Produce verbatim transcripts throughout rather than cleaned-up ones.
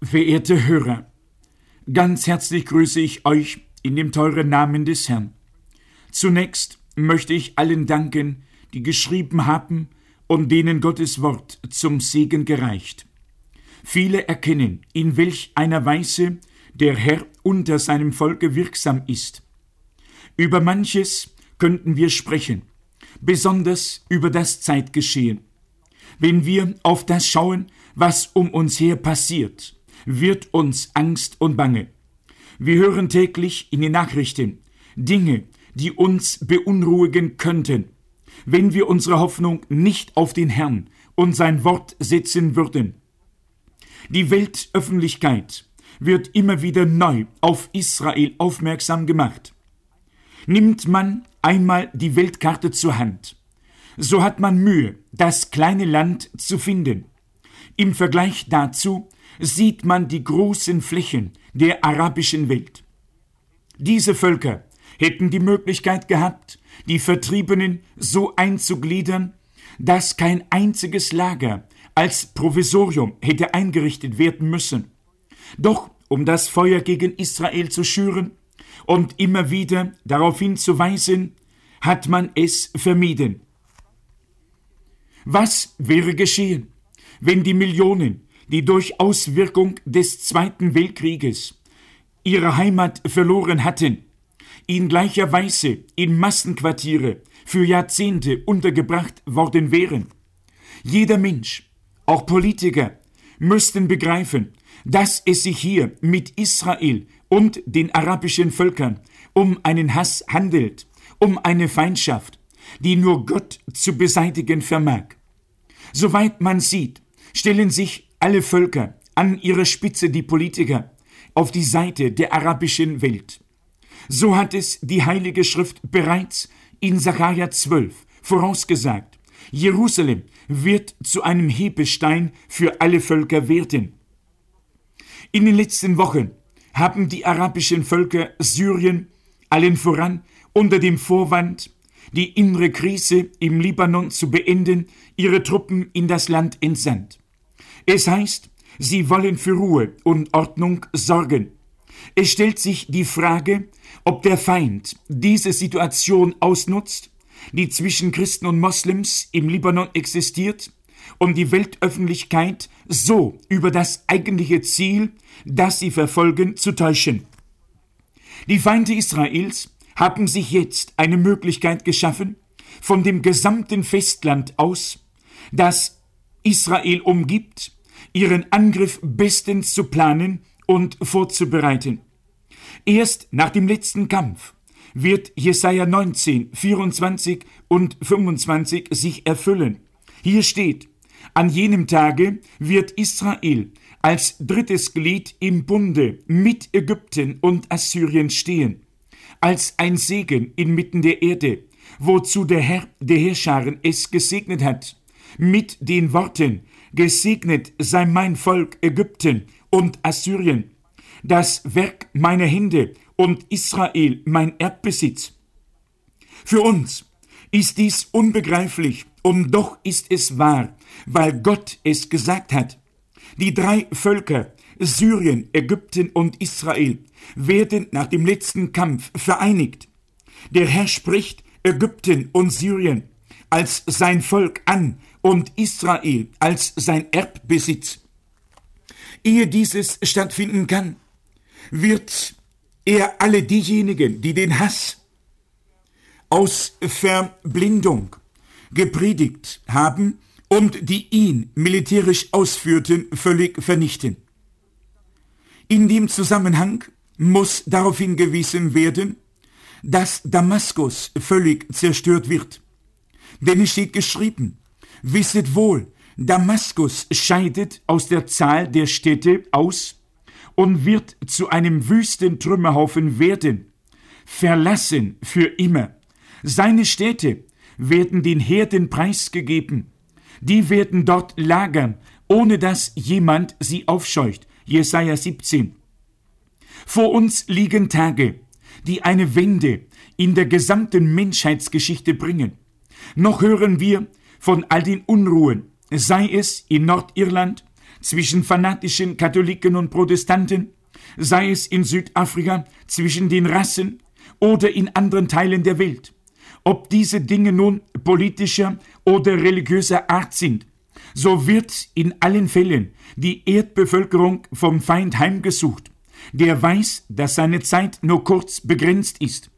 Verehrte Hörer, ganz herzlich grüße ich euch in dem teuren Namen des Herrn. Zunächst möchte ich allen danken, die geschrieben haben und denen Gottes Wort zum Segen gereicht. Viele erkennen, in welch einer Weise der Herr unter seinem Volke wirksam ist. Über manches könnten wir sprechen, besonders über das Zeitgeschehen. Wenn wir auf das schauen, was um uns her passiert, wird uns Angst und Bange. Wir hören täglich in den Nachrichten Dinge, die uns beunruhigen könnten, wenn wir unsere Hoffnung nicht auf den Herrn und sein Wort setzen würden. Die Weltöffentlichkeit wird immer wieder neu auf Israel aufmerksam gemacht. Nimmt man einmal die Weltkarte zur Hand, so hat man Mühe, das kleine Land zu finden. Im Vergleich dazu sieht man die großen Flächen der arabischen Welt. Diese Völker hätten die Möglichkeit gehabt, die Vertriebenen so einzugliedern, dass kein einziges Lager als Provisorium hätte eingerichtet werden müssen. Doch um das Feuer gegen Israel zu schüren und immer wieder darauf hinzuweisen, hat man es vermieden. Was wäre geschehen, wenn die Millionen, die durch Auswirkung des Zweiten Weltkrieges ihre Heimat verloren hatten, in gleicher Weise in Massenquartiere für Jahrzehnte untergebracht worden wären? Jeder Mensch, auch Politiker, müssten begreifen, dass es sich hier mit Israel und den arabischen Völkern um einen Hass handelt, um eine Feindschaft, die nur Gott zu beseitigen vermag. Soweit man sieht, stellen sich alle Völker, an ihrer Spitze die Politiker, auf die Seite der arabischen Welt. So hat es die Heilige Schrift bereits in Sacharja zwölf vorausgesagt. Jerusalem wird zu einem Hebestein für alle Völker werden. In den letzten Wochen haben die arabischen Völker Syrien, allen voran unter dem Vorwand, die innere Krise im Libanon zu beenden, ihre Truppen in das Land entsandt. Es heißt, sie wollen für Ruhe und Ordnung sorgen. Es stellt sich die Frage, ob der Feind diese Situation ausnutzt, die zwischen Christen und Moslems im Libanon existiert, um die Weltöffentlichkeit so über das eigentliche Ziel, das sie verfolgen, zu täuschen. Die Feinde Israels haben sich jetzt eine Möglichkeit geschaffen, von dem gesamten Festland aus, das Israel umgibt, ihren Angriff bestens zu planen und vorzubereiten. Erst nach dem letzten Kampf wird Jesaja neunzehn, vierundzwanzig und fünfundzwanzig sich erfüllen. Hier steht: An jenem Tage wird Israel als drittes Glied im Bunde mit Ägypten und Assyrien stehen, als ein Segen inmitten der Erde, wozu der Herr der Heerscharen es gesegnet hat, mit den Worten: Gesegnet sei mein Volk Ägypten und Assyrien, das Werk meiner Hände, und Israel mein Erbbesitz. Für uns ist dies unbegreiflich, und doch ist es wahr, weil Gott es gesagt hat. Die drei Völker, Syrien, Ägypten und Israel, werden nach dem letzten Kampf vereinigt. Der Herr spricht Ägypten und Syrien als sein Volk an und Israel als sein Erbbesitz. Ehe dieses stattfinden kann, wird er alle diejenigen, die den Hass aus Verblindung gepredigt haben und die ihn militärisch ausführten, völlig vernichten. In dem Zusammenhang muss darauf hingewiesen werden, dass Damaskus völlig zerstört wird. Denn es steht geschrieben: Wisset wohl, Damaskus scheidet aus der Zahl der Städte aus und wird zu einem wüsten Trümmerhaufen werden, verlassen für immer. Seine Städte werden den Herden preisgegeben. Die werden dort lagern, ohne dass jemand sie aufscheucht. Jesaja siebzehn. Vor uns liegen Tage, die eine Wende in der gesamten Menschheitsgeschichte bringen. Noch hören wir von all den Unruhen, sei es in Nordirland, zwischen fanatischen Katholiken und Protestanten, sei es in Südafrika zwischen den Rassen oder in anderen Teilen der Welt. Ob diese Dinge nun politischer oder religiöser Art sind, so wird in allen Fällen die Erdbevölkerung vom Feind heimgesucht, der weiß, dass seine Zeit nur kurz begrenzt ist.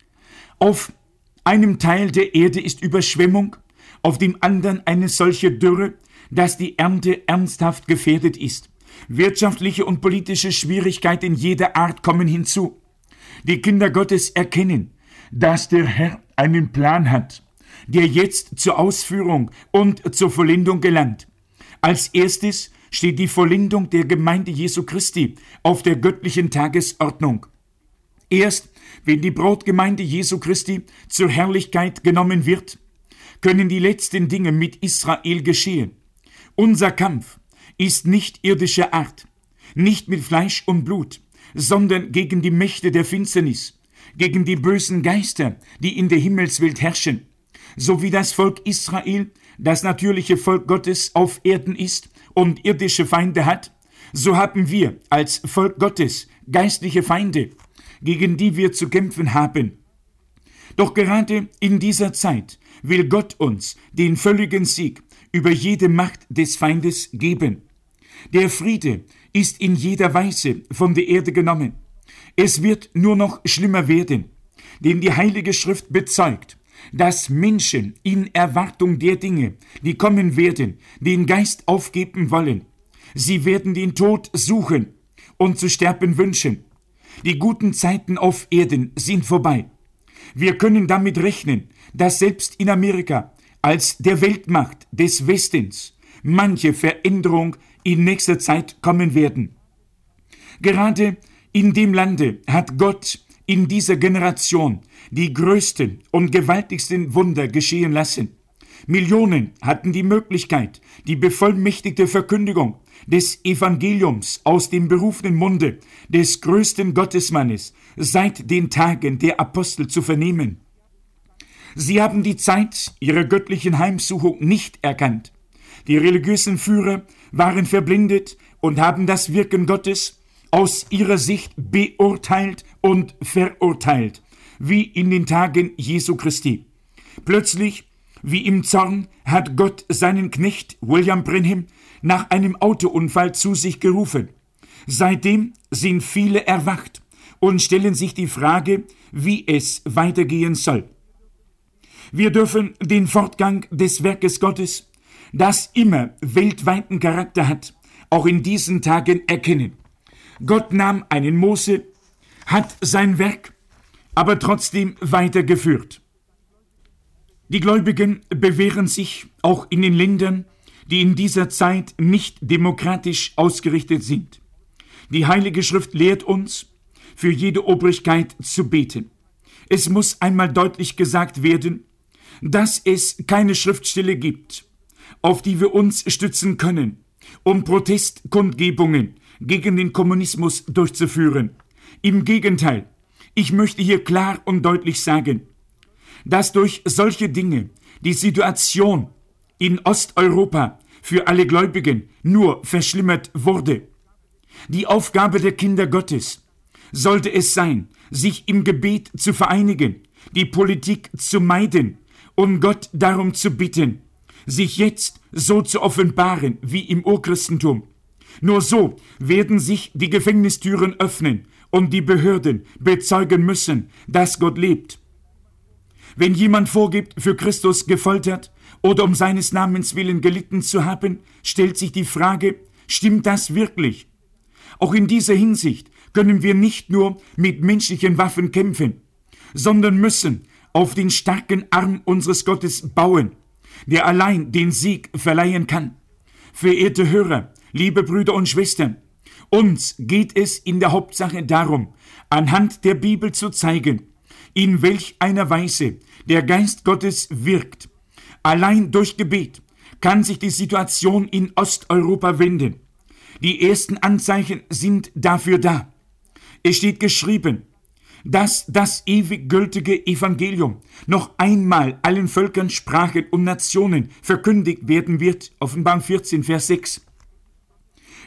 Auf einem Teil der Erde ist Überschwemmung, auf dem anderen eine solche Dürre, dass die Ernte ernsthaft gefährdet ist. Wirtschaftliche und politische Schwierigkeiten jeder Art kommen hinzu. Die Kinder Gottes erkennen, dass der Herr einen Plan hat, der jetzt zur Ausführung und zur Vollendung gelangt. Als erstes steht die Vollendung der Gemeinde Jesu Christi auf der göttlichen Tagesordnung. Erst wenn die Brautgemeinde Jesu Christi zur Herrlichkeit genommen wird, können die letzten Dinge mit Israel geschehen. Unser Kampf ist nicht irdischer Art, nicht mit Fleisch und Blut, sondern gegen die Mächte der Finsternis, gegen die bösen Geister, die in der Himmelswelt herrschen. So wie das Volk Israel das natürliche Volk Gottes auf Erden ist und irdische Feinde hat, so haben wir als Volk Gottes geistliche Feinde, gegen die wir zu kämpfen haben. Doch gerade in dieser Zeit will Gott uns den völligen Sieg über jede Macht des Feindes geben. Der Friede ist in jeder Weise von der Erde genommen. Es wird nur noch schlimmer werden, denn die Heilige Schrift bezeugt, dass Menschen in Erwartung der Dinge, die kommen werden, den Geist aufgeben wollen. Sie werden den Tod suchen und zu sterben wünschen. Die guten Zeiten auf Erden sind vorbei. Wir können damit rechnen, dass selbst in Amerika als der Weltmacht des Westens manche Veränderung in nächster Zeit kommen werden. Gerade in dem Lande hat Gott in dieser Generation die größten und gewaltigsten Wunder geschehen lassen. Millionen hatten die Möglichkeit, die bevollmächtigte Verkündigung des Evangeliums aus dem berufenen Munde des größten Gottesmannes seit den Tagen der Apostel zu vernehmen. Sie haben die Zeit ihrer göttlichen Heimsuchung nicht erkannt. Die religiösen Führer waren verblindet und haben das Wirken Gottes aus ihrer Sicht beurteilt und verurteilt, wie in den Tagen Jesu Christi. Plötzlich, wie im Zorn, hat Gott seinen Knecht William Branham nach einem Autounfall zu sich gerufen. Seitdem sind viele erwacht und stellen sich die Frage, wie es weitergehen soll. Wir dürfen den Fortgang des Werkes Gottes, das immer weltweiten Charakter hat, auch in diesen Tagen erkennen. Gott nahm einen Mose, hat sein Werk aber trotzdem weitergeführt. Die Gläubigen bewähren sich auch in den Ländern, die in dieser Zeit nicht demokratisch ausgerichtet sind. Die Heilige Schrift lehrt uns, für jede Obrigkeit zu beten. Es muss einmal deutlich gesagt werden, dass es keine Schriftstelle gibt, auf die wir uns stützen können, um Protestkundgebungen gegen den Kommunismus durchzuführen. Im Gegenteil, ich möchte hier klar und deutlich sagen, dass durch solche Dinge die Situation in Osteuropa für alle Gläubigen nur verschlimmert wurde. Die Aufgabe der Kinder Gottes sollte es sein, sich im Gebet zu vereinigen, die Politik zu meiden und Gott darum zu bitten, sich jetzt so zu offenbaren wie im Urchristentum. Nur so werden sich die Gefängnistüren öffnen und die Behörden bezeugen müssen, dass Gott lebt. Wenn jemand vorgibt, für Christus gefoltert oder um seines Namens willen gelitten zu haben, stellt sich die Frage, stimmt das wirklich? Auch in dieser Hinsicht können wir nicht nur mit menschlichen Waffen kämpfen, sondern müssen auf den starken Arm unseres Gottes bauen, der allein den Sieg verleihen kann. Verehrte Hörer, liebe Brüder und Schwestern, uns geht es in der Hauptsache darum, anhand der Bibel zu zeigen, in welch einer Weise der Geist Gottes wirkt. Allein durch Gebet kann sich die Situation in Osteuropa wenden. Die ersten Anzeichen sind dafür da. Es steht geschrieben, dass das ewig gültige Evangelium noch einmal allen Völkern, Sprachen und Nationen verkündigt werden wird. Offenbarung vierzehn, Vers sechs.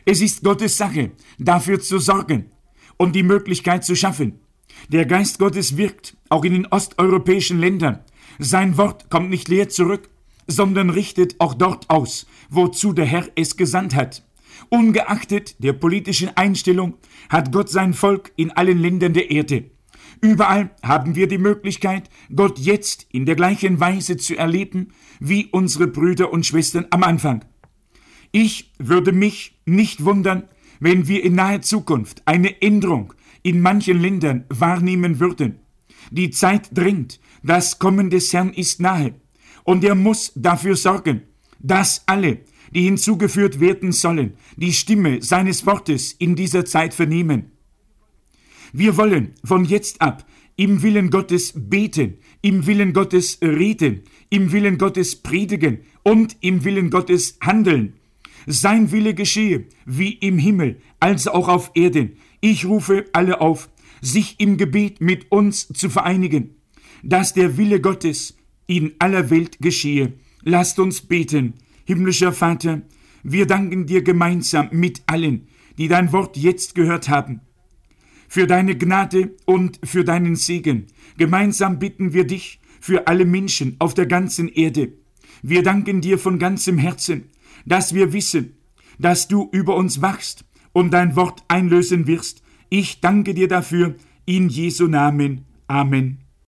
Es ist Gottes Sache, dafür zu sorgen und die Möglichkeit zu schaffen. Der Geist Gottes wirkt, auch in den osteuropäischen Ländern. Sein Wort kommt nicht leer zurück, sondern richtet auch dort aus, wozu der Herr es gesandt hat. Ungeachtet der politischen Einstellung hat Gott sein Volk in allen Ländern der Erde. Überall haben wir die Möglichkeit, Gott jetzt in der gleichen Weise zu erleben, wie unsere Brüder und Schwestern am Anfang. Ich würde mich nicht wundern, wenn wir in naher Zukunft eine Änderung in manchen Ländern wahrnehmen würden. Die Zeit drängt, das Kommen des Herrn ist nahe, und er muss dafür sorgen, dass alle, die hinzugeführt werden sollen, die Stimme seines Wortes in dieser Zeit vernehmen. Wir wollen von jetzt ab im Willen Gottes beten, im Willen Gottes reden, im Willen Gottes predigen und im Willen Gottes handeln. Sein Wille geschehe, wie im Himmel, als auch auf Erden. Ich rufe alle auf, sich im Gebet mit uns zu vereinigen, dass der Wille Gottes in aller Welt geschehe. Lasst uns beten. Himmlischer Vater, wir danken dir gemeinsam mit allen, die dein Wort jetzt gehört haben, für deine Gnade und für deinen Segen. Gemeinsam bitten wir dich für alle Menschen auf der ganzen Erde. Wir danken dir von ganzem Herzen, dass wir wissen, dass du über uns wachst und dein Wort einlösen wirst. Ich danke dir dafür, in Jesu Namen. Amen.